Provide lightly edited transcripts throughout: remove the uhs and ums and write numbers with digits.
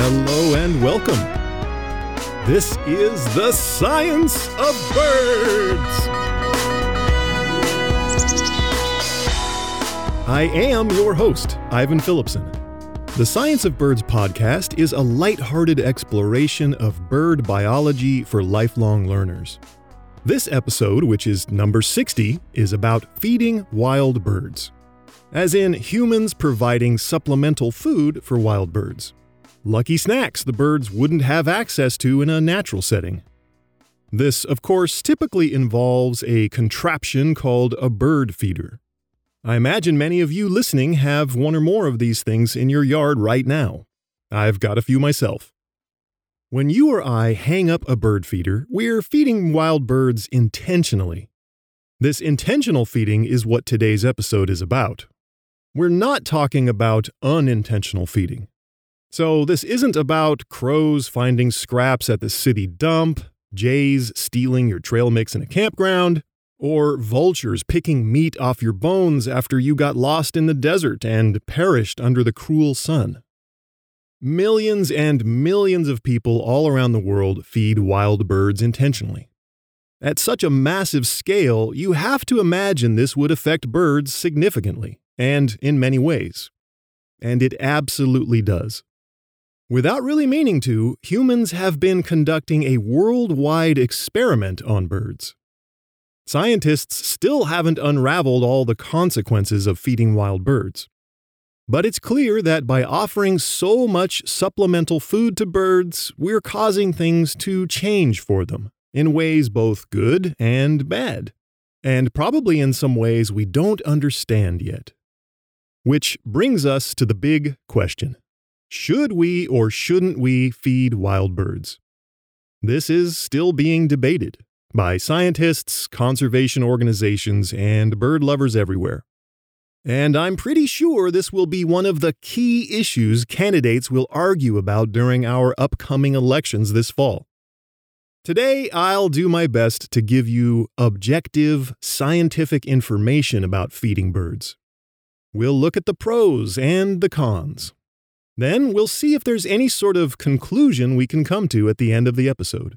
Hello and welcome. This is the Science of Birds. I am your host, Ivan Phillipson. The Science of Birds podcast is a lighthearted exploration of bird biology for lifelong learners. This episode, which is number 60, is about feeding wild birds. As in humans providing supplemental food for wild birds. Lucky snacks the birds wouldn't have access to in a natural setting. This, of course, typically involves a contraption called a bird feeder. I imagine many of you listening have one or more of these things in your yard right now. I've got a few myself. When you or I hang up a bird feeder, we're feeding wild birds intentionally. This intentional feeding is what today's episode is about. We're not talking about unintentional feeding. So this isn't about crows finding scraps at the city dump, jays stealing your trail mix in a campground, or vultures picking meat off your bones after you got lost in the desert and perished under the cruel sun. Millions and millions of people all around the world feed wild birds intentionally. At such a massive scale, you have to imagine this would affect birds significantly, and in many ways. And it absolutely does. Without really meaning to, humans have been conducting a worldwide experiment on birds. Scientists still haven't unraveled all the consequences of feeding wild birds. But it's clear that by offering so much supplemental food to birds, we're causing things to change for them, in ways both good and bad, and probably in some ways we don't understand yet. Which brings us to the big question. Should we or shouldn't we feed wild birds? This is still being debated by scientists, conservation organizations, and bird lovers everywhere. And I'm pretty sure this will be one of the key issues candidates will argue about during our upcoming elections this fall. Today, I'll do my best to give you objective, scientific information about feeding birds. We'll look at the pros and the cons. Then we'll see if there's any sort of conclusion we can come to at the end of the episode.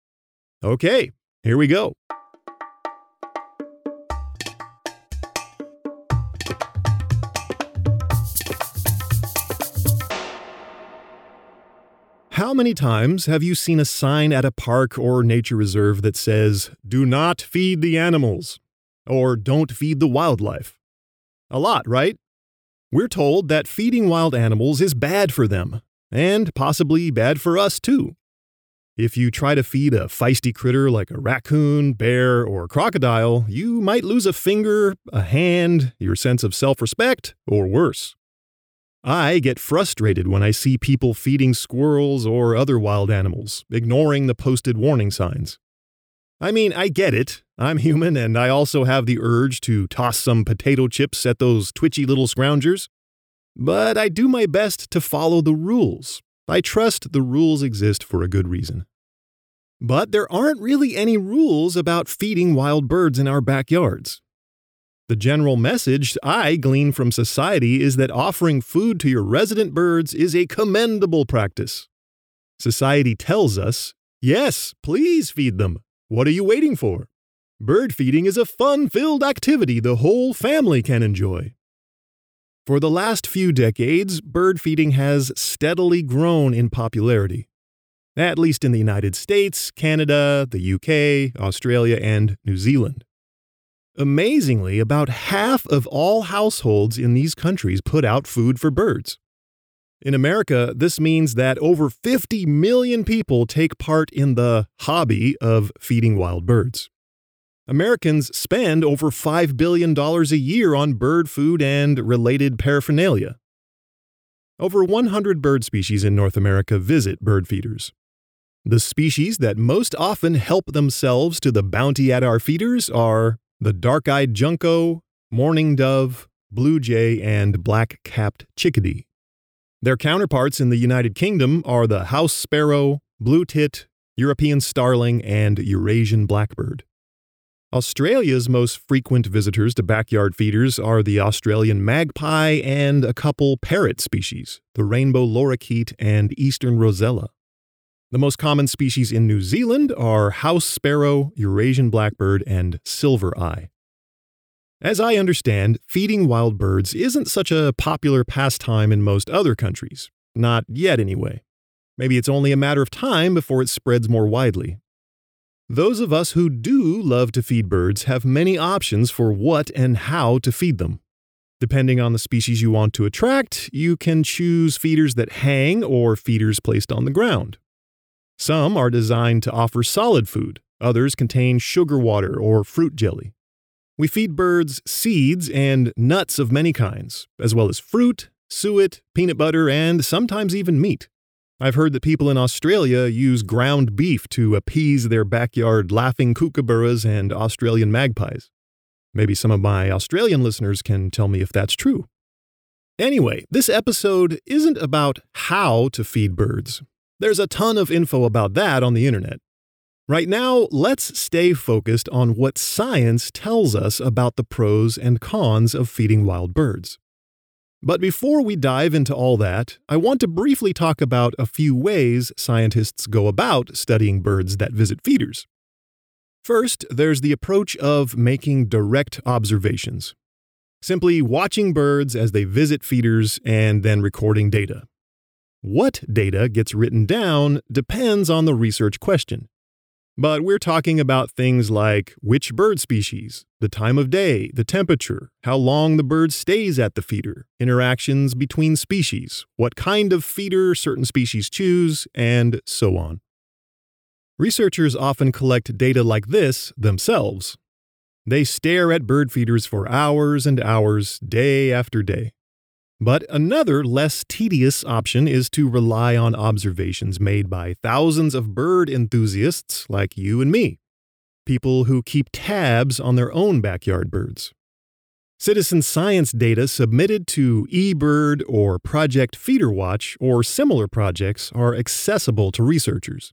Okay, here we go. How many times have you seen a sign at a park or nature reserve that says, "Do not feed the animals," or "Don't feed the wildlife"? A lot, right? We're told that feeding wild animals is bad for them, and possibly bad for us too. If you try to feed a feisty critter like a raccoon, bear, or crocodile, you might lose a finger, a hand, your sense of self-respect, or worse. I get frustrated when I see people feeding squirrels or other wild animals, ignoring the posted warning signs. I mean, I get it. I'm human, and I also have the urge to toss some potato chips at those twitchy little scroungers. But I do my best to follow the rules. I trust the rules exist for a good reason. But there aren't really any rules about feeding wild birds in our backyards. The general message I glean from society is that offering food to your resident birds is a commendable practice. Society tells us, yes, please feed them. What are you waiting for? Bird feeding is a fun-filled activity the whole family can enjoy. For the last few decades, bird feeding has steadily grown in popularity. At least in the United States, Canada, the UK, Australia, and New Zealand. Amazingly, about half of all households in these countries put out food for birds. In America, this means that over 50 million people take part in the hobby of feeding wild birds. Americans spend over $5 billion a year on bird food and related paraphernalia. Over 100 bird species in North America visit bird feeders. The species that most often help themselves to the bounty at our feeders are the dark-eyed junco, mourning dove, blue jay, and black-capped chickadee. Their counterparts in the United Kingdom are the house sparrow, blue tit, European starling, and Eurasian blackbird. Australia's most frequent visitors to backyard feeders are the Australian magpie and a couple parrot species, the rainbow lorikeet and eastern rosella. The most common species in New Zealand are house sparrow, Eurasian blackbird, and silver-eye. As I understand, feeding wild birds isn't such a popular pastime in most other countries. Not yet, anyway. Maybe it's only a matter of time before it spreads more widely. Those of us who do love to feed birds have many options for what and how to feed them. Depending on the species you want to attract, you can choose feeders that hang or feeders placed on the ground. Some are designed to offer solid food, others contain sugar water or fruit jelly. We feed birds seeds and nuts of many kinds, as well as fruit, suet, peanut butter, and sometimes even meat. I've heard that people in Australia use ground beef to appease their backyard laughing kookaburras and Australian magpies. Maybe some of my Australian listeners can tell me if that's true. Anyway, this episode isn't about how to feed birds. There's a ton of info about that on the internet. Right now, let's stay focused on what science tells us about the pros and cons of feeding wild birds. But before we dive into all that, I want to briefly talk about a few ways scientists go about studying birds that visit feeders. First, there's the approach of making direct observations. Simply watching birds as they visit feeders and then recording data. What data gets written down depends on the research question. But we're talking about things like which bird species, the time of day, the temperature, how long the bird stays at the feeder, interactions between species, what kind of feeder certain species choose, and so on. Researchers often collect data like this themselves. They stare at bird feeders for hours and hours, day after day. But another, less tedious option is to rely on observations made by thousands of bird enthusiasts like you and me, people who keep tabs on their own backyard birds. Citizen science data submitted to eBird or Project FeederWatch or similar projects are accessible to researchers.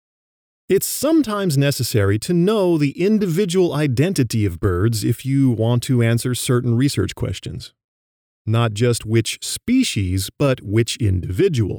It's sometimes necessary to know the individual identity of birds if you want to answer certain research questions. Not just which species, but which individual.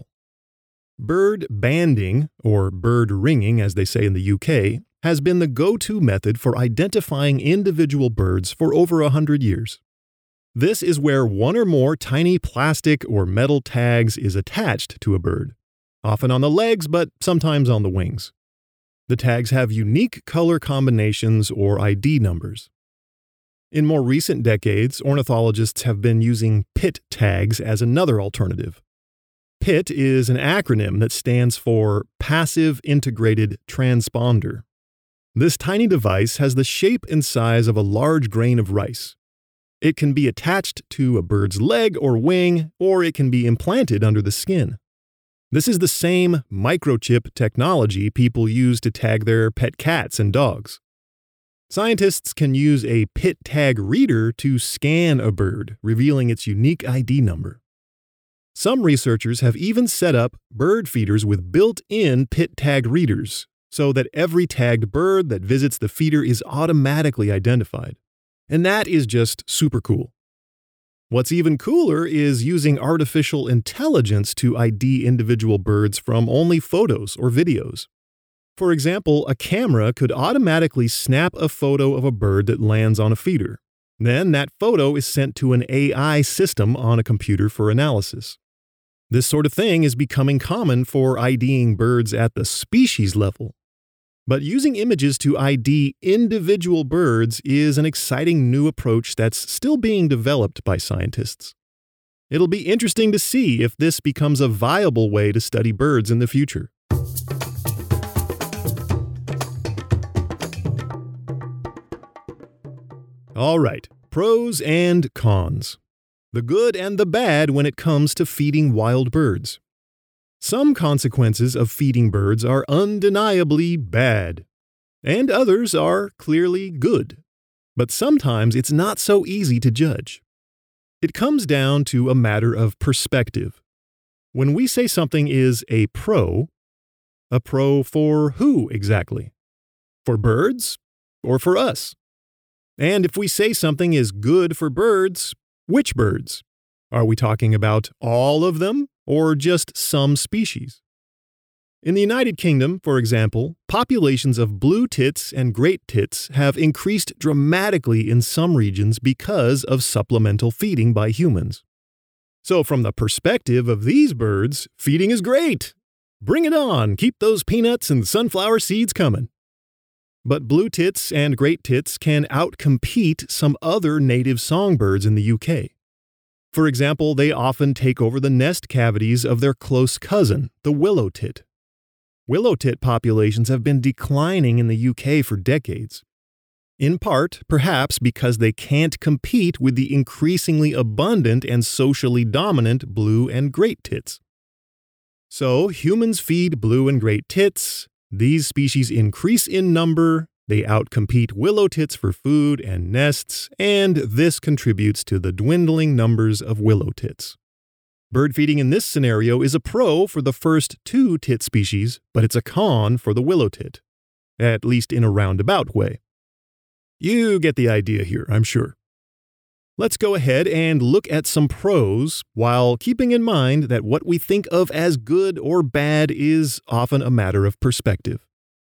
Bird banding, or bird ringing as they say in the UK, has been the go-to method for identifying individual birds for over 100 years. This is where one or more tiny plastic or metal tags is attached to a bird, often on the legs but sometimes on the wings. The tags have unique color combinations or ID numbers. In more recent decades, ornithologists have been using PIT tags as another alternative. PIT is an acronym that stands for Passive Integrated Transponder. This tiny device has the shape and size of a large grain of rice. It can be attached to a bird's leg or wing, or it can be implanted under the skin. This is the same microchip technology people use to tag their pet cats and dogs. Scientists can use a PIT tag reader to scan a bird, revealing its unique ID number. Some researchers have even set up bird feeders with built-in PIT tag readers, so that every tagged bird that visits the feeder is automatically identified. And that is just super cool. What's even cooler is using artificial intelligence to ID individual birds from only photos or videos. For example, a camera could automatically snap a photo of a bird that lands on a feeder. Then that photo is sent to an AI system on a computer for analysis. This sort of thing is becoming common for IDing birds at the species level. But using images to ID individual birds is an exciting new approach that's still being developed by scientists. It'll be interesting to see if this becomes a viable way to study birds in the future. All right, pros and cons. The good and the bad when it comes to feeding wild birds. Some consequences of feeding birds are undeniably bad, and others are clearly good. But sometimes it's not so easy to judge. It comes down to a matter of perspective. When we say something is a pro for who exactly? For birds or for us? And if we say something is good for birds, which birds? Are we talking about all of them or just some species? In the United Kingdom, for example, populations of blue tits and great tits have increased dramatically in some regions because of supplemental feeding by humans. So from the perspective of these birds, feeding is great. Bring it on, keep those peanuts and sunflower seeds coming. But blue tits and great tits can outcompete some other native songbirds in the UK. For example, they often take over the nest cavities of their close cousin, the willow tit. Willow tit populations have been declining in the UK for decades. In part, perhaps because they can't compete with the increasingly abundant and socially dominant blue and great tits. So, humans feed blue and great tits, these species increase in number, they outcompete willow tits for food and nests, and this contributes to the dwindling numbers of willow tits. Bird feeding in this scenario is a pro for the first two tit species, but it's a con for the willow tit, at least in a roundabout way. You get the idea here, I'm sure. Let's go ahead and look at some pros while keeping in mind that what we think of as good or bad is often a matter of perspective.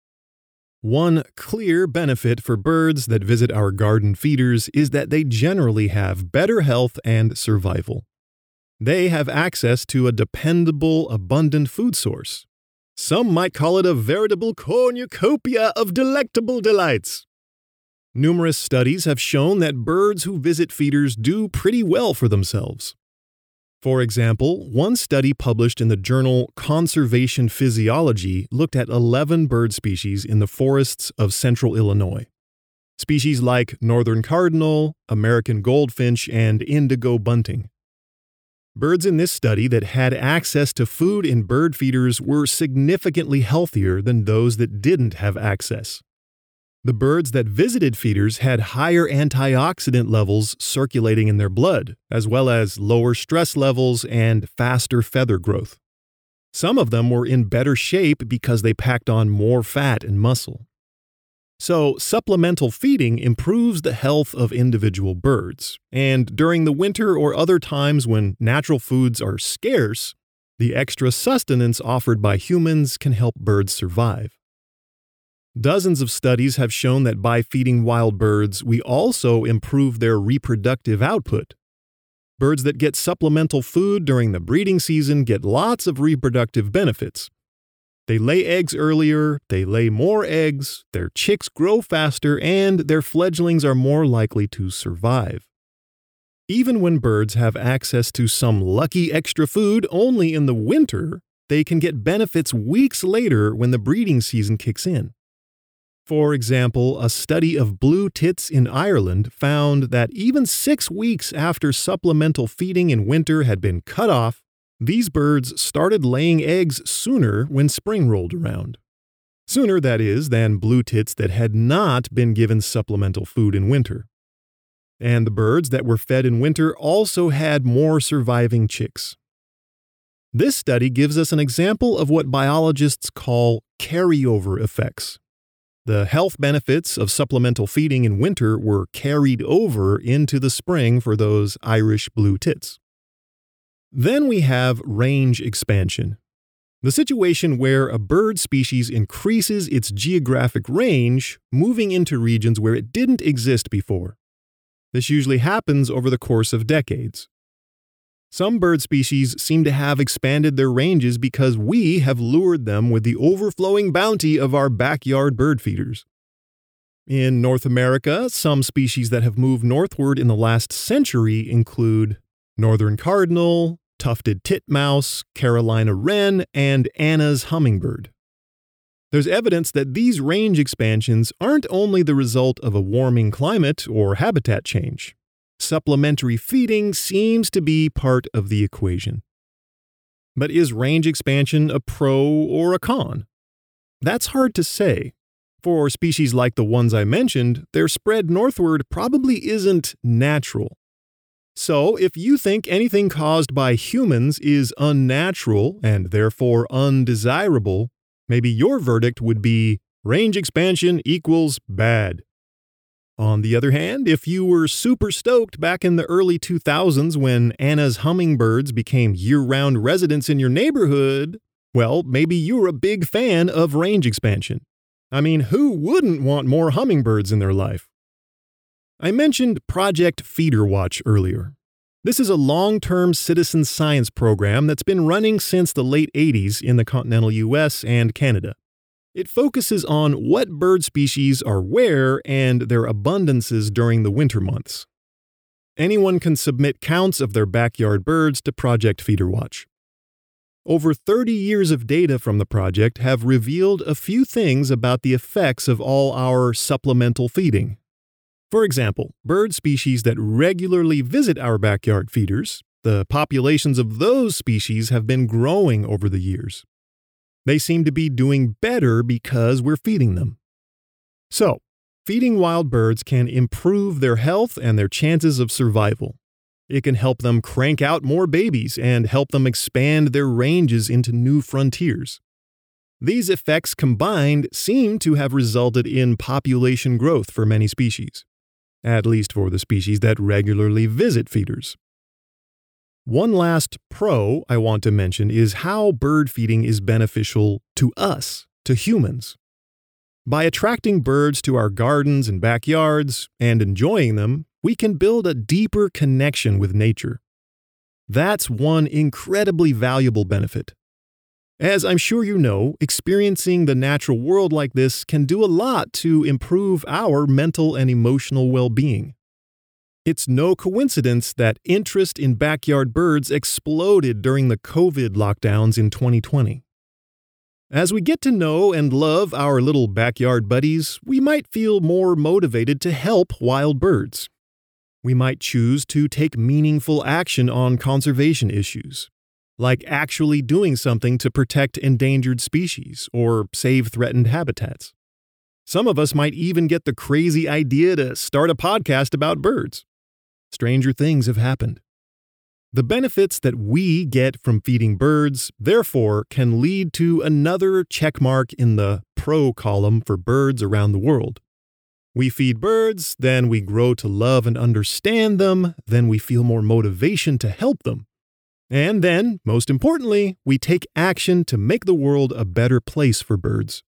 One clear benefit for birds that visit our garden feeders is that they generally have better health and survival. They have access to a dependable, abundant food source. Some might call it a veritable cornucopia of delectable delights. Numerous studies have shown that birds who visit feeders do pretty well for themselves. For example, one study published in the journal Conservation Physiology looked at 11 bird species in the forests of central Illinois. Species like northern cardinal, American goldfinch, and indigo bunting. Birds in this study that had access to food in bird feeders were significantly healthier than those that didn't have access. The birds that visited feeders had higher antioxidant levels circulating in their blood, as well as lower stress levels and faster feather growth. Some of them were in better shape because they packed on more fat and muscle. So, supplemental feeding improves the health of individual birds, and during the winter or other times when natural foods are scarce, the extra sustenance offered by humans can help birds survive. Dozens of studies have shown that by feeding wild birds, we also improve their reproductive output. Birds that get supplemental food during the breeding season get lots of reproductive benefits. They lay eggs earlier, they lay more eggs, their chicks grow faster, and their fledglings are more likely to survive. Even when birds have access to some lucky extra food only in the winter, they can get benefits weeks later when the breeding season kicks in. For example, a study of blue tits in Ireland found that even 6 weeks after supplemental feeding in winter had been cut off, these birds started laying eggs sooner when spring rolled around. Sooner, that is, than blue tits that had not been given supplemental food in winter. And the birds that were fed in winter also had more surviving chicks. This study gives us an example of what biologists call carryover effects. The health benefits of supplemental feeding in winter were carried over into the spring for those Irish blue tits. Then we have range expansion, the situation where a bird species increases its geographic range, moving into regions where it didn't exist before. This usually happens over the course of decades. Some bird species seem to have expanded their ranges because we have lured them with the overflowing bounty of our backyard bird feeders. In North America, some species that have moved northward in the last century include northern cardinal, tufted titmouse, Carolina wren, and Anna's hummingbird. There's evidence that these range expansions aren't only the result of a warming climate or habitat change. Supplementary feeding seems to be part of the equation. But is range expansion a pro or a con? That's hard to say. For species like the ones I mentioned, their spread northward probably isn't natural. So, if you think anything caused by humans is unnatural and therefore undesirable, maybe your verdict would be range expansion equals bad. On the other hand, if you were super stoked back in the early 2000s when Anna's hummingbirds became year-round residents in your neighborhood, well, maybe you were a big fan of range expansion. I mean, who wouldn't want more hummingbirds in their life? I mentioned Project Feeder Watch earlier. This is a long-term citizen science program that's been running since the late 80s in the continental US and Canada. It focuses on what bird species are where and their abundances during the winter months. Anyone can submit counts of their backyard birds to Project Feeder Watch. Over 30 years of data from the project have revealed a few things about the effects of all our supplemental feeding. For example, bird species that regularly visit our backyard feeders, the populations of those species have been growing over the years. They seem to be doing better because we're feeding them. So, feeding wild birds can improve their health and their chances of survival. It can help them crank out more babies and help them expand their ranges into new frontiers. These effects combined seem to have resulted in population growth for many species, at least for the species that regularly visit feeders. One last pro I want to mention is how bird feeding is beneficial to us, to humans. By attracting birds to our gardens and backyards and enjoying them, we can build a deeper connection with nature. That's one incredibly valuable benefit. As I'm sure you know, experiencing the natural world like this can do a lot to improve our mental and emotional well-being. It's no coincidence that interest in backyard birds exploded during the COVID lockdowns in 2020. As we get to know and love our little backyard buddies, we might feel more motivated to help wild birds. We might choose to take meaningful action on conservation issues, like actually doing something to protect endangered species or save threatened habitats. Some of us might even get the crazy idea to start a podcast about birds. Stranger things have happened. The benefits that we get from feeding birds, therefore, can lead to another checkmark in the pro column for birds around the world. We feed birds, then we grow to love and understand them, then we feel more motivation to help them. And then, most importantly, we take action to make the world a better place for birds.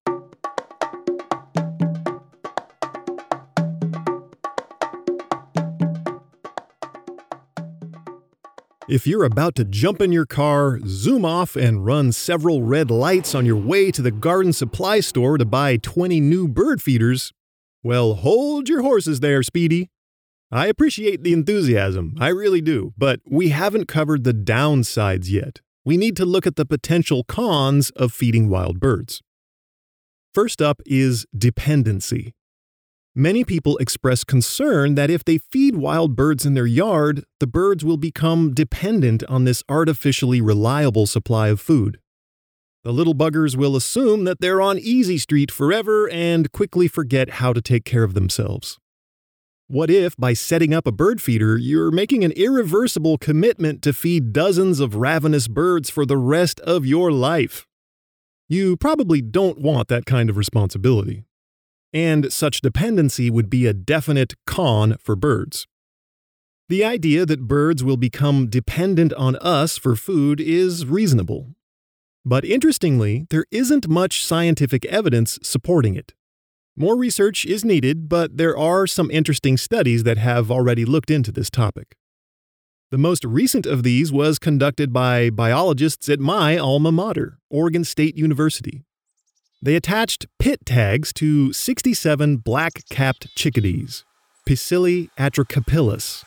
If you're about to jump in your car, zoom off, and run several red lights on your way to the garden supply store to buy 20 new bird feeders, well, hold your horses there, Speedy. I appreciate the enthusiasm, I really do, but we haven't covered the downsides yet. We need to look at the potential cons of feeding wild birds. First up is dependency. Many people express concern that if they feed wild birds in their yard, the birds will become dependent on this artificially reliable supply of food. The little buggers will assume that they're on Easy Street forever and quickly forget how to take care of themselves. What if, by setting up a bird feeder, you're making an irreversible commitment to feed dozens of ravenous birds for the rest of your life? You probably don't want that kind of responsibility. And such dependency would be a definite con for birds. The idea that birds will become dependent on us for food is reasonable. But interestingly, there isn't much scientific evidence supporting it. More research is needed, but there are some interesting studies that have already looked into this topic. The most recent of these was conducted by biologists at my alma mater, Oregon State University. They attached pit tags to 67 black-capped chickadees, Picilli atrocapillus.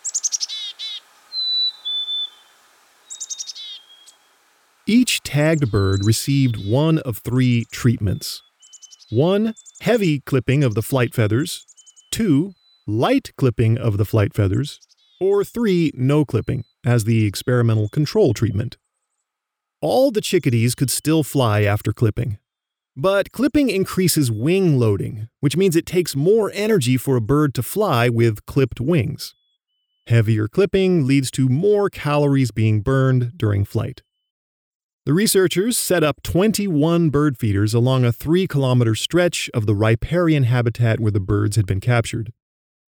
Each tagged bird received one of three treatments. 1, heavy clipping of the flight feathers, 2, light clipping of the flight feathers, or 3, no clipping, as the experimental control treatment. All the chickadees could still fly after clipping. But clipping increases wing loading, which means it takes more energy for a bird to fly with clipped wings. Heavier clipping leads to more calories being burned during flight. The researchers set up 21 bird feeders along a 3-kilometer stretch of the riparian habitat where the birds had been captured.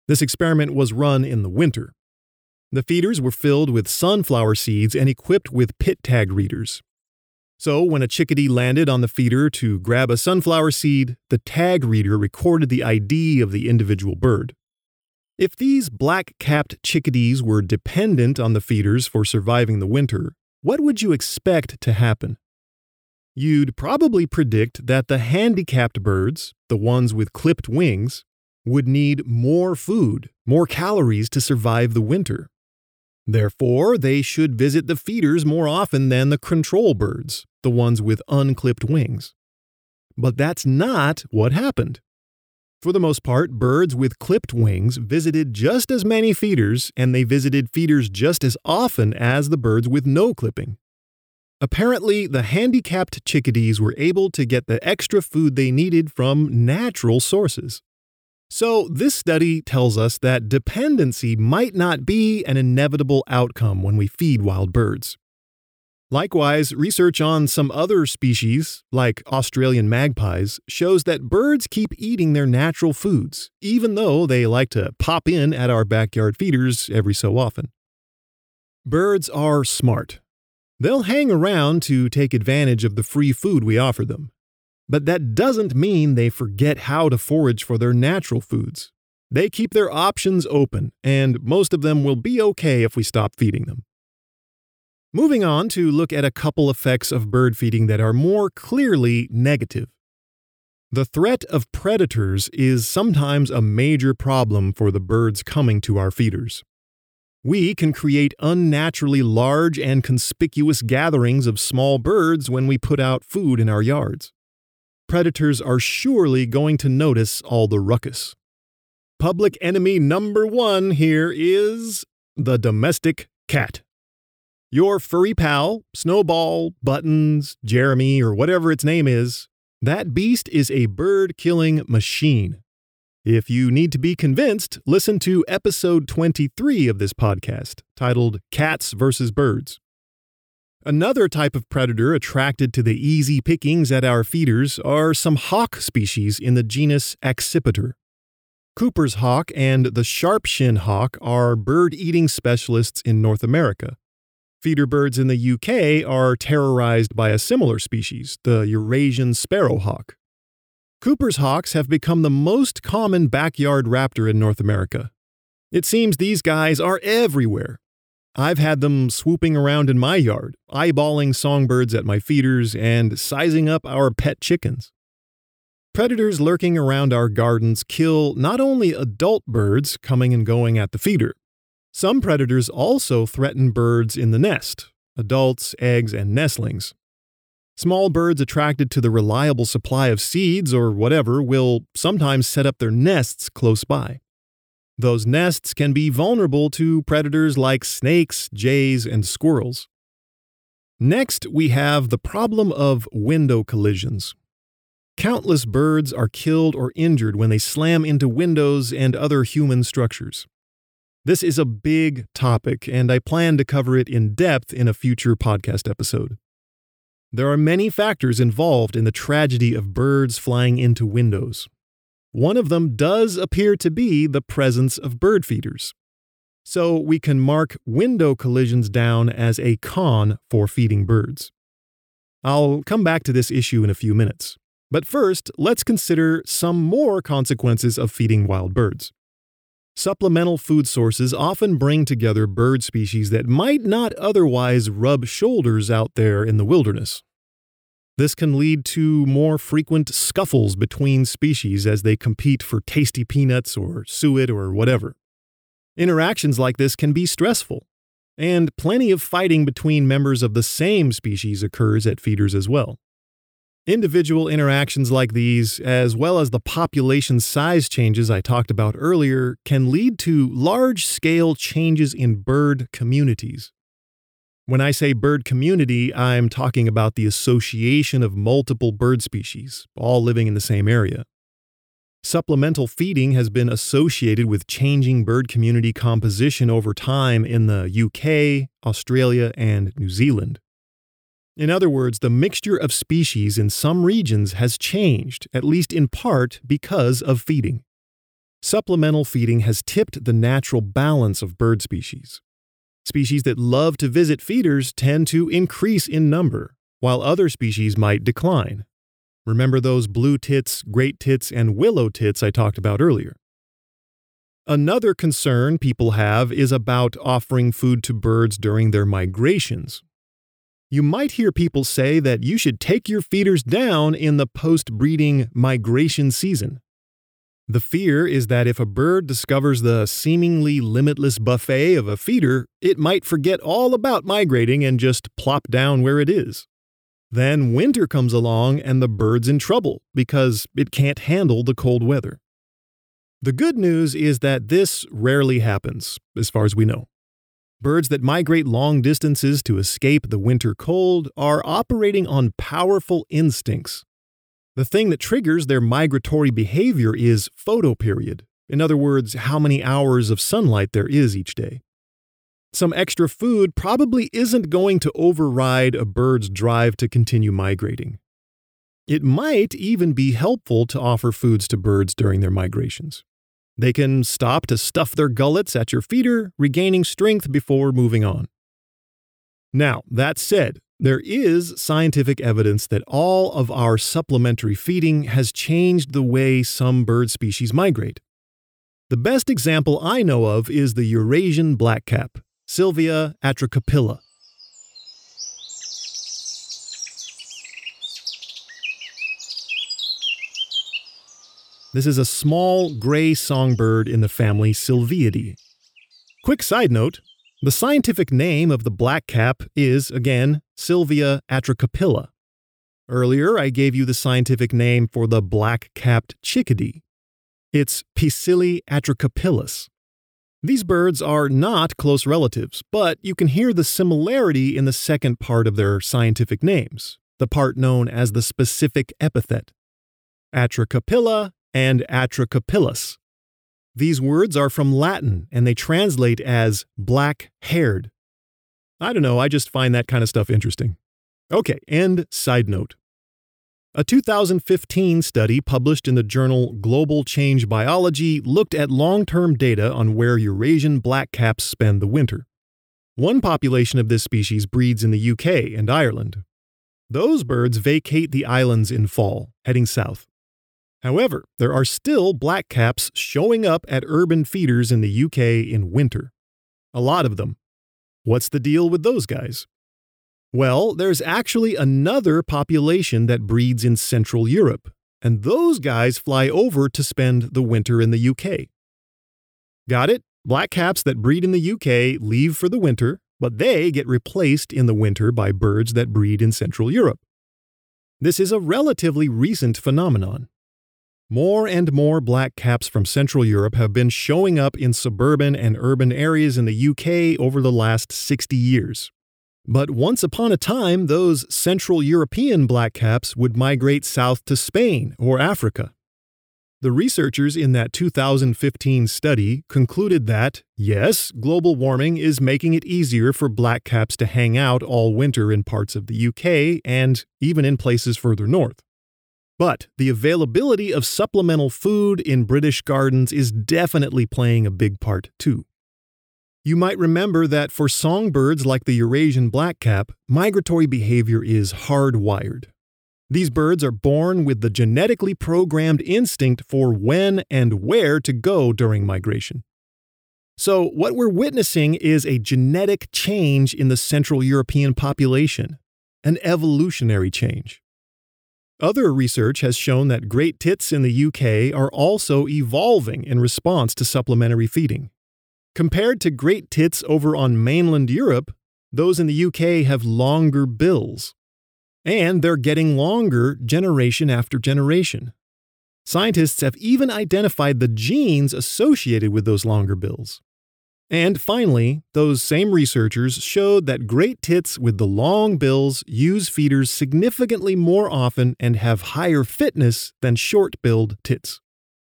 This experiment was run in the winter. The feeders were filled with sunflower seeds and equipped with pit tag readers. So when a chickadee landed on the feeder to grab a sunflower seed, the tag reader recorded the ID of the individual bird. If these black-capped chickadees were dependent on the feeders for surviving the winter, what would you expect to happen? You'd probably predict that the handicapped birds, the ones with clipped wings, would need more food, more calories to survive the winter. Therefore, they should visit the feeders more often than the control birds, the ones with unclipped wings. But that's not what happened. For the most part, birds with clipped wings visited just as many feeders, and they visited feeders just as often as the birds with no clipping. Apparently, the handicapped chickadees were able to get the extra food they needed from natural sources. So, this study tells us that dependency might not be an inevitable outcome when we feed wild birds. Likewise, research on some other species, like Australian magpies, shows that birds keep eating their natural foods, even though they like to pop in at our backyard feeders every so often. Birds are smart. They'll hang around to take advantage of the free food we offer them. But that doesn't mean they forget how to forage for their natural foods. They keep their options open, and most of them will be okay if we stop feeding them. Moving on to look at a couple effects of bird feeding that are more clearly negative. The threat of predators is sometimes a major problem for the birds coming to our feeders. We can create unnaturally large and conspicuous gatherings of small birds when we put out food in our yards. Predators are surely going to notice all the ruckus. Public enemy number one here is the domestic cat. Your furry pal, Snowball, Buttons, Jeremy, or whatever its name is, that beast is a bird-killing machine. If you need to be convinced, listen to episode 23 of this podcast, titled Cats vs. Birds. Another type of predator attracted to the easy pickings at our feeders are some hawk species in the genus Accipitor. Cooper's hawk and the sharp-shin hawk are bird-eating specialists in North America. Feeder birds in the UK are terrorized by a similar species, the Eurasian sparrowhawk. Cooper's hawks have become the most common backyard raptor in North America. It seems these guys are everywhere. I've had them swooping around in my yard, eyeballing songbirds at my feeders, and sizing up our pet chickens. Predators lurking around our gardens kill not only adult birds coming and going at the feeder. Some predators also threaten birds in the nest, adults, eggs, and nestlings. Small birds attracted to the reliable supply of seeds or whatever will sometimes set up their nests close by. Those nests can be vulnerable to predators like snakes, jays, and squirrels. Next, we have the problem of window collisions. Countless birds are killed or injured when they slam into windows and other human structures. This is a big topic, and I plan to cover it in depth in a future podcast episode. There are many factors involved in the tragedy of birds flying into windows. One of them does appear to be the presence of bird feeders. So we can mark window collisions down as a con for feeding birds. I'll come back to this issue in a few minutes. But first, let's consider some more consequences of feeding wild birds. Supplemental food sources often bring together bird species that might not otherwise rub shoulders out there in the wilderness. This can lead to more frequent scuffles between species as they compete for tasty peanuts or suet or whatever. Interactions like this can be stressful, and plenty of fighting between members of the same species occurs at feeders as well. Individual interactions like these, as well as the population size changes I talked about earlier, can lead to large-scale changes in bird communities. When I say bird community, I'm talking about the association of multiple bird species, all living in the same area. Supplemental feeding has been associated with changing bird community composition over time in the UK, Australia, and New Zealand. In other words, the mixture of species in some regions has changed, at least in part because of feeding. supplemental feeding has tipped the natural balance of bird species. Species that love to visit feeders tend to increase in number, while other species might decline. Remember those blue tits, great tits, and willow tits I talked about earlier. Another concern people have is about offering food to birds during their migrations. You might hear people say that you should take your feeders down in the post-breeding migration season. The fear is that if a bird discovers the seemingly limitless buffet of a feeder, it might forget all about migrating and just plop down where it is. Then winter comes along and the bird's in trouble because it can't handle the cold weather. The good news is that this rarely happens, as far as we know. Birds that migrate long distances to escape the winter cold are operating on powerful instincts. The thing that triggers their migratory behavior is photoperiod. In other words, how many hours of sunlight there is each day. Some extra food probably isn't going to override a bird's drive to continue migrating. It might even be helpful to offer foods to birds during their migrations. They can stop to stuff their gullets at your feeder, regaining strength before moving on. Now, that said, there is scientific evidence that all of our supplementary feeding has changed the way some bird species migrate. The best example I know of is the Eurasian blackcap, Sylvia atricapilla. This is a small gray songbird in the family Sylviidae. Quick side note, the scientific name of the blackcap is, again, Sylvia atricapilla. Earlier, I gave you the scientific name for the black-capped chickadee. It's Poecilia atricapillus. These birds are not close relatives, but you can hear the similarity in the second part of their scientific names, the part known as the specific epithet. Atricapilla and atricapillus. These words are from Latin and they translate as black-haired. I don't know, I just find that kind of stuff interesting. Okay, and side note. A 2015 study published in the journal Global Change Biology looked at long-term data on where Eurasian blackcaps spend the winter. One population of this species breeds in the UK and Ireland. Those birds vacate the islands in fall, heading south. However, there are still blackcaps showing up at urban feeders in the UK in winter. A lot of them. What's the deal with those guys? Well, there's actually another population that breeds in Central Europe, and those guys fly over to spend the winter in the UK. Got it? Blackcaps that breed in the UK leave for the winter, but they get replaced in the winter by birds that breed in Central Europe. This is a relatively recent phenomenon. More and more blackcaps from Central Europe have been showing up in suburban and urban areas in the UK over the last 60 years. But once upon a time, those Central European blackcaps would migrate south to Spain or Africa. The researchers in that 2015 study concluded that, yes, global warming is making it easier for blackcaps to hang out all winter in parts of the UK and even in places further north. But the availability of supplemental food in British gardens is definitely playing a big part too. You might remember that for songbirds like the Eurasian blackcap, migratory behavior is hardwired. These birds are born with the genetically programmed instinct for when and where to go during migration. So what we're witnessing is a genetic change in the Central European population, an evolutionary change. Other research has shown that great tits in the UK are also evolving in response to supplementary feeding. Compared to great tits over on mainland Europe, those in the UK have longer bills. And they're getting longer generation after generation. Scientists have even identified the genes associated with those longer bills. And finally, those same researchers showed that great tits with the long bills use feeders significantly more often and have higher fitness than short-billed tits.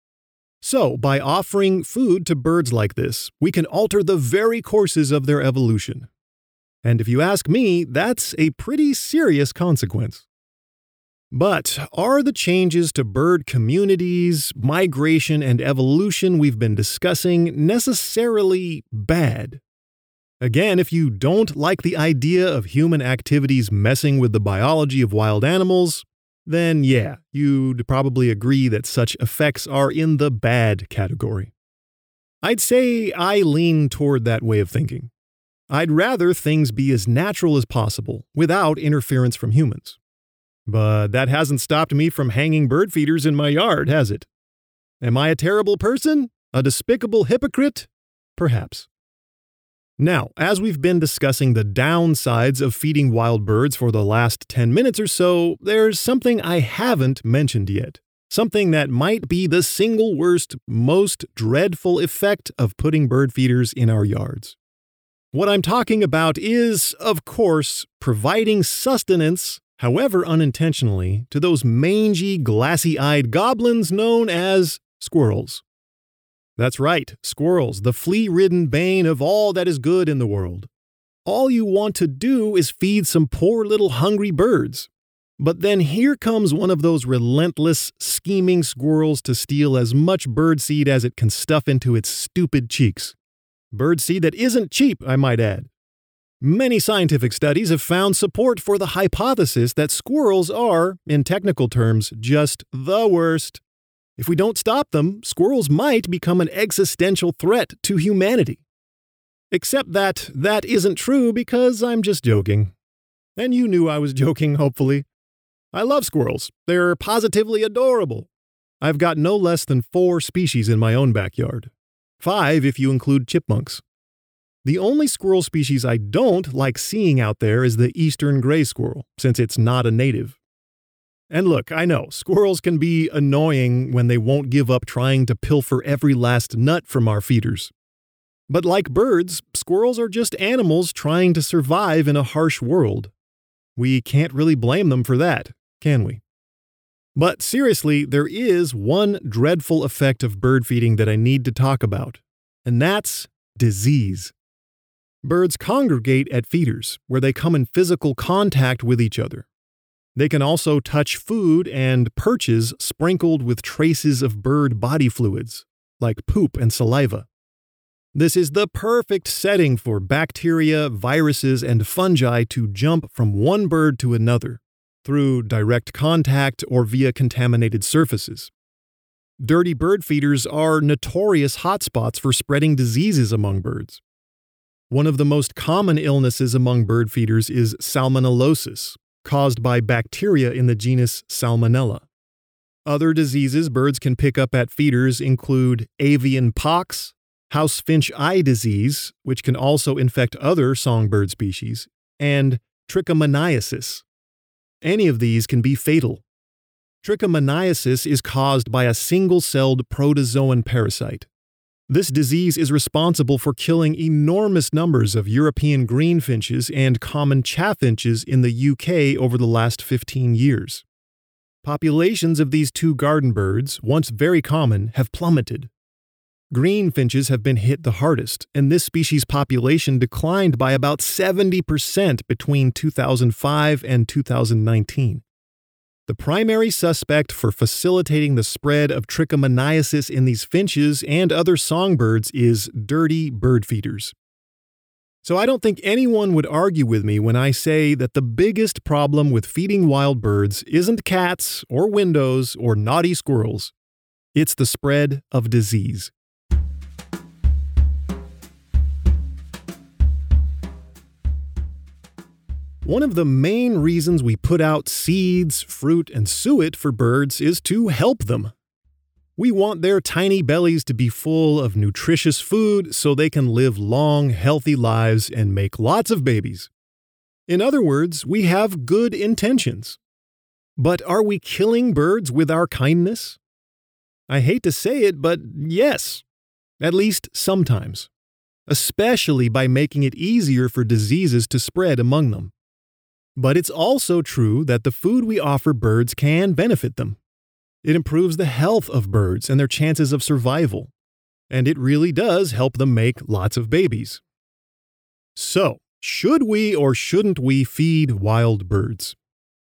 So, by offering food to birds like this, we can alter the very courses of their evolution. And if you ask me, that's a pretty serious consequence. But are the changes to bird communities, migration, and evolution we've been discussing necessarily bad? Again, if you don't like the idea of human activities messing with the biology of wild animals, then yeah, you'd probably agree that such effects are in the bad category. I'd say I lean toward that way of thinking. I'd rather things be as natural as possible, without interference from humans. But that hasn't stopped me from hanging bird feeders in my yard, has it? Am I a terrible person? A despicable hypocrite? Perhaps. Now, as we've been discussing the downsides of feeding wild birds for the last 10 minutes or so, there's something I haven't mentioned yet. Something that might be the single worst, most dreadful effect of putting bird feeders in our yards. What I'm talking about is, of course, providing sustenance, however unintentionally, to those mangy, glassy-eyed goblins known as squirrels. That's right, squirrels, the flea-ridden bane of all that is good in the world. All you want to do is feed some poor little hungry birds. But then here comes one of those relentless, scheming squirrels to steal as much birdseed as it can stuff into its stupid cheeks. Birdseed that isn't cheap, I might add. Many scientific studies have found support for the hypothesis that squirrels are, in technical terms, just the worst. If we don't stop them, squirrels might become an existential threat to humanity. Except that isn't true because I'm just joking. And you knew I was joking, hopefully. I love squirrels. They're positively adorable. I've got no less than 4 species in my own backyard. 5 if you include chipmunks. The only squirrel species I don't like seeing out there is the eastern gray squirrel, since it's not a native. And look, I know, squirrels can be annoying when they won't give up trying to pilfer every last nut from our feeders. But like birds, squirrels are just animals trying to survive in a harsh world. We can't really blame them for that, can we? But seriously, there is one dreadful effect of bird feeding that I need to talk about, and that's disease. Birds congregate at feeders, where they come in physical contact with each other. They can also touch food and perches sprinkled with traces of bird body fluids, like poop and saliva. This is the perfect setting for bacteria, viruses, and fungi to jump from one bird to another, through direct contact or via contaminated surfaces. Dirty bird feeders are notorious hotspots for spreading diseases among birds. One of the most common illnesses among bird feeders is salmonellosis, caused by bacteria in the genus Salmonella. Other diseases birds can pick up at feeders include avian pox, house finch eye disease, which can also infect other songbird species, and trichomoniasis. Any of these can be fatal. Trichomoniasis is caused by a single-celled protozoan parasite. This disease is responsible for killing enormous numbers of European greenfinches and common chaffinches in the UK over the last 15 years. Populations of these 2 garden birds, once very common, have plummeted. Greenfinches have been hit the hardest, and this species' population declined by about 70% between 2005 and 2019. The primary suspect for facilitating the spread of trichomoniasis in these finches and other songbirds is dirty bird feeders. So I don't think anyone would argue with me when I say that the biggest problem with feeding wild birds isn't cats or windows or naughty squirrels. It's the spread of disease. One of the main reasons we put out seeds, fruit, and suet for birds is to help them. We want their tiny bellies to be full of nutritious food so they can live long, healthy lives and make lots of babies. In other words, we have good intentions. But are we killing birds with our kindness? I hate to say it, but yes, at least sometimes, especially by making it easier for diseases to spread among them. But it's also true that the food we offer birds can benefit them. It improves the health of birds and their chances of survival. And it really does help them make lots of babies. So, should we or shouldn't we feed wild birds?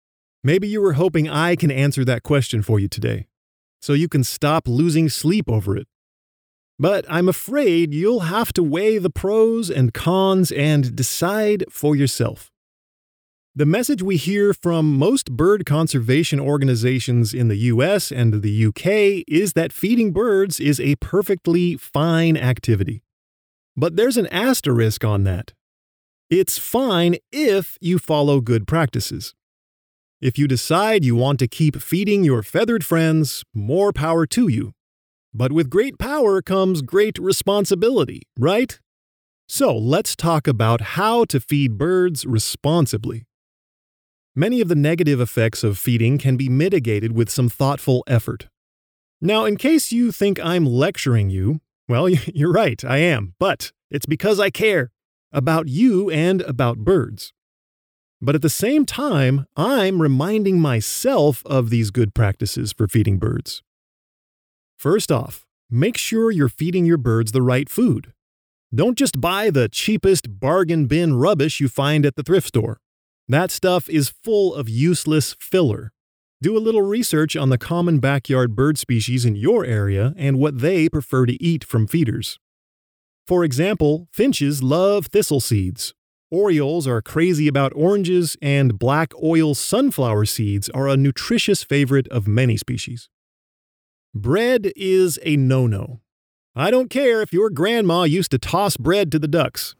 Maybe you were hoping I can answer that question for you today, so you can stop losing sleep over it. But I'm afraid you'll have to weigh the pros and cons and decide for yourself. The message we hear from most bird conservation organizations in the US and the UK is that feeding birds is a perfectly fine activity. But there's an asterisk on that. It's fine if you follow good practices. If you decide you want to keep feeding your feathered friends, more power to you. But with great power comes great responsibility, right? So let's talk about how to feed birds responsibly. Many of the negative effects of feeding can be mitigated with some thoughtful effort. Now, in case you think I'm lecturing you, well, you're right, I am, but it's because I care about you and about birds. But at the same time, I'm reminding myself of these good practices for feeding birds. First off, make sure you're feeding your birds the right food. Don't just buy the cheapest bargain bin rubbish you find at the thrift store. That stuff is full of useless filler. Do a little research on the common backyard bird species in your area and what they prefer to eat from feeders. For example, finches love thistle seeds. Orioles are crazy about oranges, and black oil sunflower seeds are a nutritious favorite of many species. Bread is a no-no. I don't care if your grandma used to toss bread to the ducks.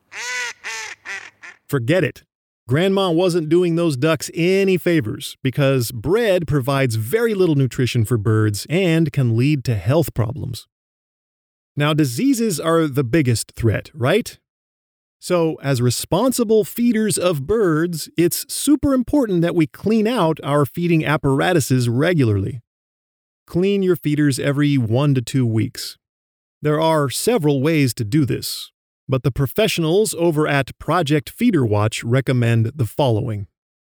Forget it. Grandma wasn't doing those ducks any favors because bread provides very little nutrition for birds and can lead to health problems. Now, diseases are the biggest threat, right? So, as responsible feeders of birds, it's super important that we clean out our feeding apparatuses regularly. Clean your feeders every 1 to 2 weeks. There are several ways to do this, but the professionals over at Project Feeder Watch recommend the following.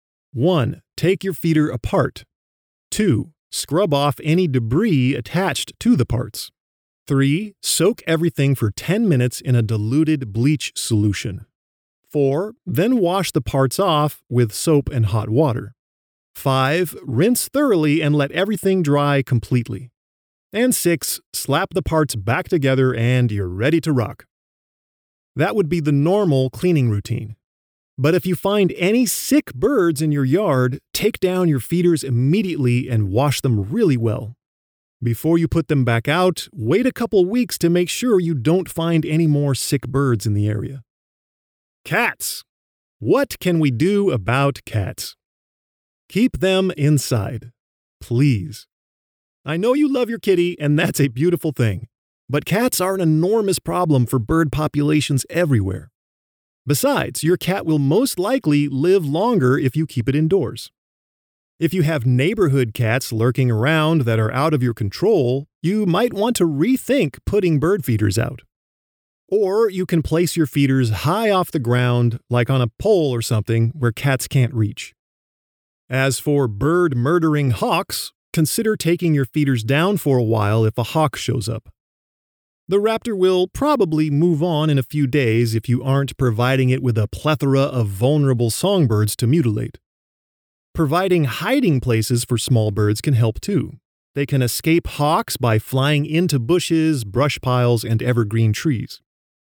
1. Take your feeder apart. 2. Scrub off any debris attached to the parts. 3. Soak everything for 10 minutes in a diluted bleach solution. 4. Then wash the parts off with soap and hot water. 5. Rinse thoroughly and let everything dry completely. And 6. Slap the parts back together and you're ready to rock. That would be the normal cleaning routine. But if you find any sick birds in your yard, take down your feeders immediately and wash them really well. Before you put them back out, wait a couple weeks to make sure you don't find any more sick birds in the area. Cats. What can we do about cats? Keep them inside. Please. I know you love your kitty, and that's a beautiful thing. But cats are an enormous problem for bird populations everywhere. Besides, your cat will most likely live longer if you keep it indoors. If you have neighborhood cats lurking around that are out of your control, you might want to rethink putting bird feeders out. Or you can place your feeders high off the ground, like on a pole or something, where cats can't reach. As for bird-murdering hawks, consider taking your feeders down for a while if a hawk shows up. The raptor will probably move on in a few days if you aren't providing it with a plethora of vulnerable songbirds to mutilate. Providing hiding places for small birds can help too. They can escape hawks by flying into bushes, brush piles, and evergreen trees.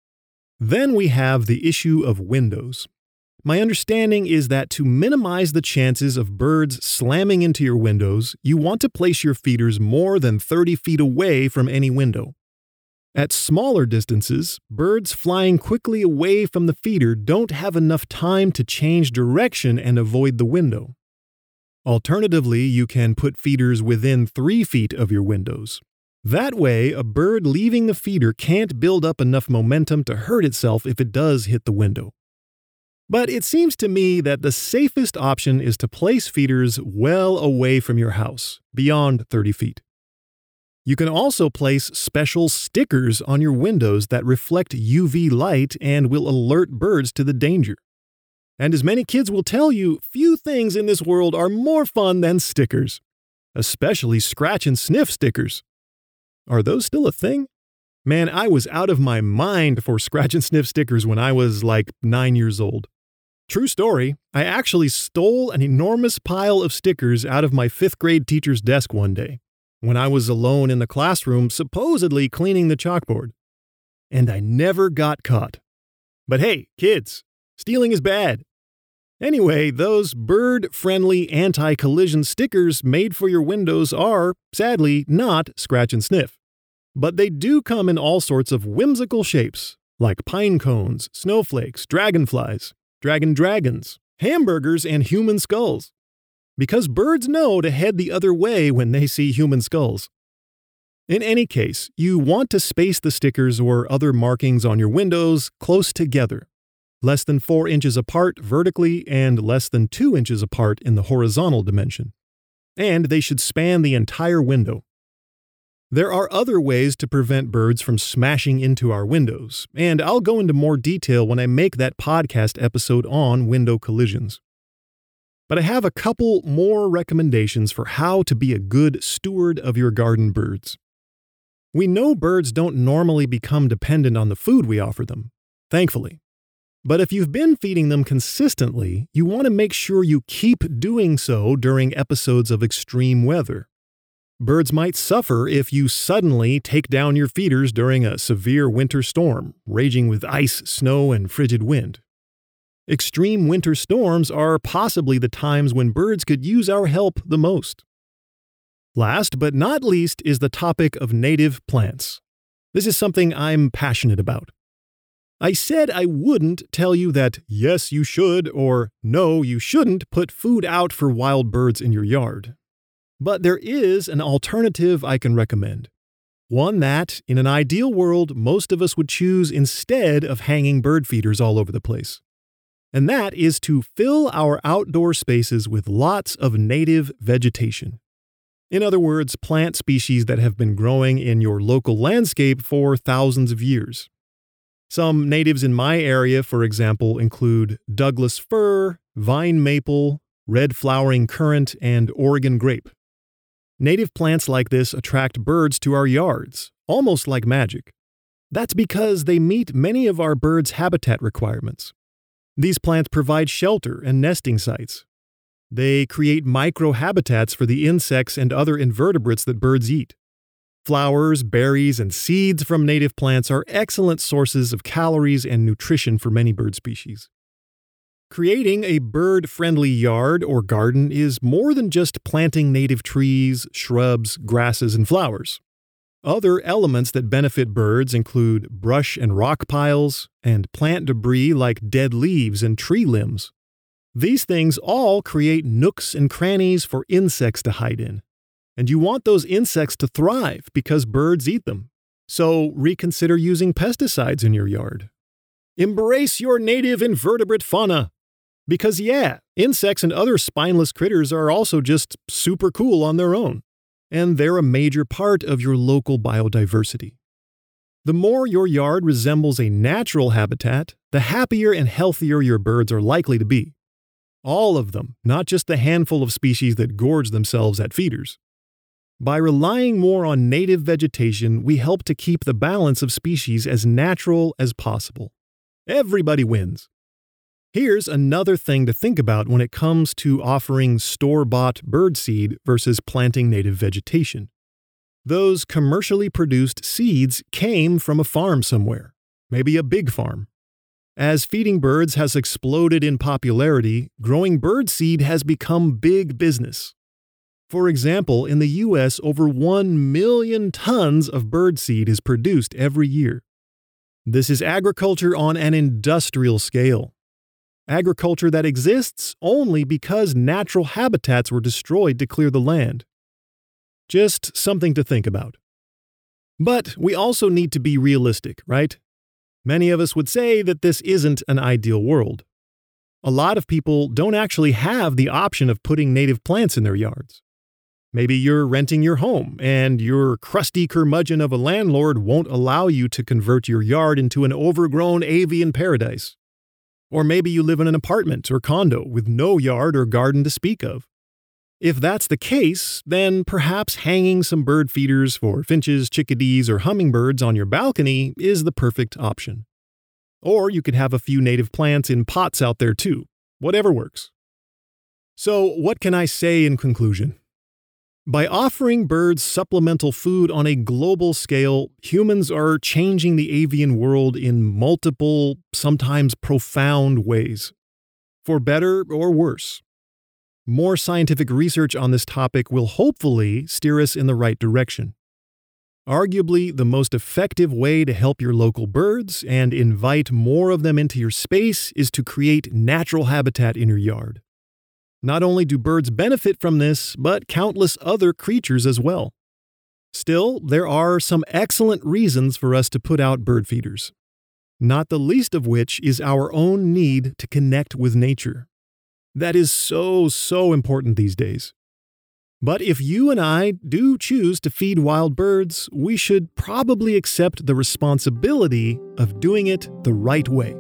Then we have the issue of windows. My understanding is that to minimize the chances of birds slamming into your windows, you want to place your feeders more than 30 feet away from any window. At smaller distances, birds flying quickly away from the feeder don't have enough time to change direction and avoid the window. Alternatively, you can put feeders within 3 feet of your windows. That way, a bird leaving the feeder can't build up enough momentum to hurt itself if it does hit the window. But it seems to me that the safest option is to place feeders well away from your house, beyond 30 feet. You can also place special stickers on your windows that reflect UV light and will alert birds to the danger. And as many kids will tell you, few things in this world are more fun than stickers, especially scratch and sniff stickers. Are those still a thing? Man, I was out of my mind for scratch and sniff stickers when I was like 9 years old. True story, I actually stole an enormous pile of stickers out of my 5th grade teacher's desk one day, when I was alone in the classroom supposedly cleaning the chalkboard. And I never got caught. But hey, kids, stealing is bad. Anyway, those bird-friendly anti-collision stickers made for your windows are, sadly, not scratch and sniff. But they do come in all sorts of whimsical shapes, like pine cones, snowflakes, dragonflies, dragons, hamburgers, and human skulls. Because birds know to head the other way when they see human skulls. In any case, you want to space the stickers or other markings on your windows close together, less than 4 inches apart vertically and less than 2 inches apart in the horizontal dimension. And they should span the entire window. There are other ways to prevent birds from smashing into our windows, and I'll go into more detail when I make that podcast episode on window collisions. But I have a couple more recommendations for how to be a good steward of your garden birds. We know birds don't normally become dependent on the food we offer them, thankfully. But if you've been feeding them consistently, you want to make sure you keep doing so during episodes of extreme weather. Birds might suffer if you suddenly take down your feeders during a severe winter storm, raging with ice, snow, and frigid wind. Extreme winter storms are possibly the times when birds could use our help the most. Last but not least is the topic of native plants. This is something I'm passionate about. I said I wouldn't tell you that yes, you should or no, you shouldn't put food out for wild birds in your yard. But there is an alternative I can recommend. One that, in an ideal world, most of us would choose instead of hanging bird feeders all over the place. And that is to fill our outdoor spaces with lots of native vegetation. In other words, plant species that have been growing in your local landscape for thousands of years. Some natives in my area, for example, include Douglas fir, vine maple, red flowering currant, and Oregon grape. Native plants like this attract birds to our yards, almost like magic. That's because they meet many of our birds' habitat requirements. These plants provide shelter and nesting sites. They create microhabitats for the insects and other invertebrates that birds eat. Flowers, berries, and seeds from native plants are excellent sources of calories and nutrition for many bird species. Creating a bird-friendly yard or garden is more than just planting native trees, shrubs, grasses, and flowers. Other elements that benefit birds include brush and rock piles, and plant debris like dead leaves and tree limbs. These things all create nooks and crannies for insects to hide in. And you want those insects to thrive because birds eat them. So reconsider using pesticides in your yard. Embrace your native invertebrate fauna. Because insects and other spineless critters are also just super cool on their own. And they're a major part of your local biodiversity. The more your yard resembles a natural habitat, the happier and healthier your birds are likely to be. All of them, not just the handful of species that gorge themselves at feeders. By relying more on native vegetation, we help to keep the balance of species as natural as possible. Everybody wins. Here's another thing to think about when it comes to offering store-bought birdseed versus planting native vegetation. Those commercially produced seeds came from a farm somewhere, maybe a big farm. As feeding birds has exploded in popularity, growing birdseed has become big business. For example, in the U.S., over 1 million tons of birdseed is produced every year. This is agriculture on an industrial scale. Agriculture that exists only because natural habitats were destroyed to clear the land. Just something to think about. But we also need to be realistic, right? Many of us would say that this isn't an ideal world. A lot of people don't actually have the option of putting native plants in their yards. Maybe you're renting your home, and your crusty curmudgeon of a landlord won't allow you to convert your yard into an overgrown avian paradise. Or maybe you live in an apartment or condo with no yard or garden to speak of. If that's the case, then perhaps hanging some bird feeders for finches, chickadees, or hummingbirds on your balcony is the perfect option. Or you could have a few native plants in pots out there too, Whatever works. So, what can I say in conclusion? By offering birds supplemental food on a global scale, humans are changing the avian world in multiple, sometimes profound ways, for better or worse. More scientific research on this topic will hopefully steer us in the right direction. Arguably, the most effective way to help your local birds and invite more of them into your space is to create natural habitat in your yard. Not only do birds benefit from this, but countless other creatures as well. Still, there are some excellent reasons for us to put out bird feeders, not the least of which is our own need to connect with nature. That is so important these days. But if you and I do choose to feed wild birds, we should probably accept the responsibility of doing it the right way.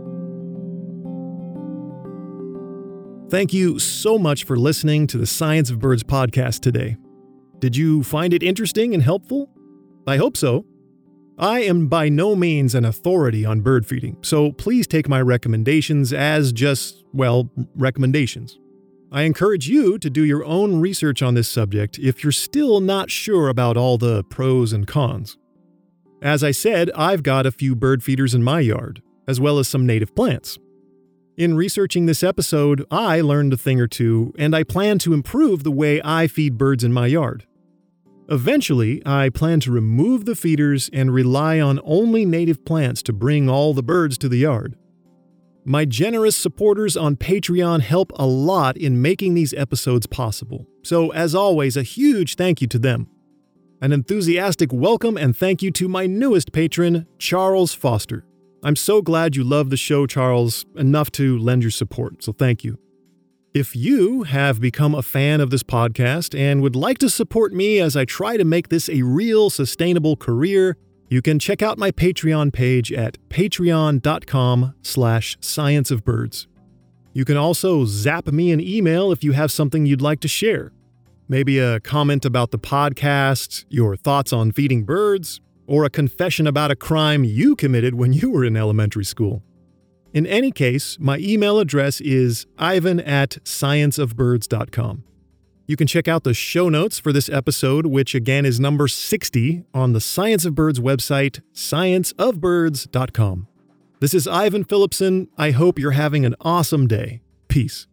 Thank you so much for listening to the Science of Birds podcast today. Did you find it interesting and helpful? I hope so. I am by no means an authority on bird feeding, so please take my recommendations as just, recommendations. I encourage you to do your own research on this subject if you're still not sure about all the pros and cons. As I said, I've got a few bird feeders in my yard, as well as some native plants. In researching this episode, I learned a thing or two, and I plan to improve the way I feed birds in my yard. Eventually, I plan to remove the feeders and rely on only native plants to bring all the birds to the yard. My generous supporters on Patreon help a lot in making these episodes possible, so as always, a huge thank you to them. An enthusiastic welcome and thank you to my newest patron, Charles Foster. I'm so glad you love the show, Charles, enough to lend your support, so thank you. If you have become a fan of this podcast and would like to support me as I try to make this a real sustainable career, you can check out my Patreon page at patreon.com/scienceofbirds. You can also zap me an email if you have something you'd like to share. Maybe a comment about the podcast, your thoughts on feeding birds, or a confession about a crime you committed when you were in elementary school. In any case, my email address is ivan@scienceofbirds.com. You can check out the show notes for this episode, which again is number 60, on the Science of Birds website, scienceofbirds.com. This is Ivan Phillipson. I hope you're having an awesome day. Peace.